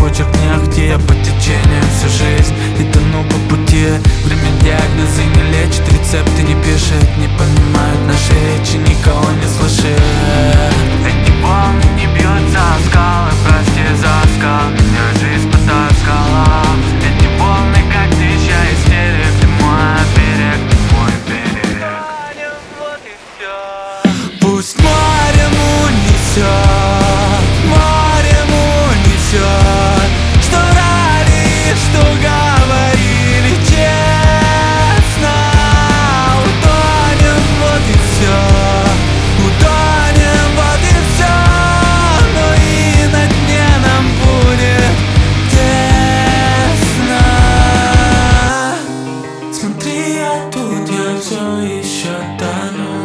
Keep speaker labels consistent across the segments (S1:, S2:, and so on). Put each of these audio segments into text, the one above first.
S1: почерк не ахти. Я по течению всю жизнь и тону по пути. Время диагнозы не лечит, рецепты не пишет. Не понимают наши речи, никого не слышит. Эти волны не бьются о скалы, прости за скал, меня жизнь потаскала. Эти волны как тысяча истерик, ты мой берег, ты мой берег. Вот и все. Пусть морем унесет, морем унесет, что врали, что говорили честно. Утонем, вот и все, утонем, вот и все. Но и на дне нам будет тесно. Смотри, я тут, я все еще тону,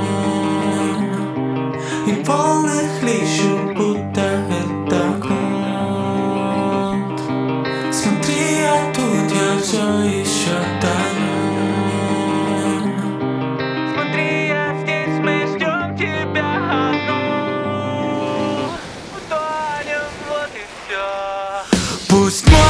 S1: и волны хлещут, будто это кнут. Смотри, я тут, я все еще тону. Смотри, я здесь, мы ждем тебя одну. Утонем, вот и все. Пусть мой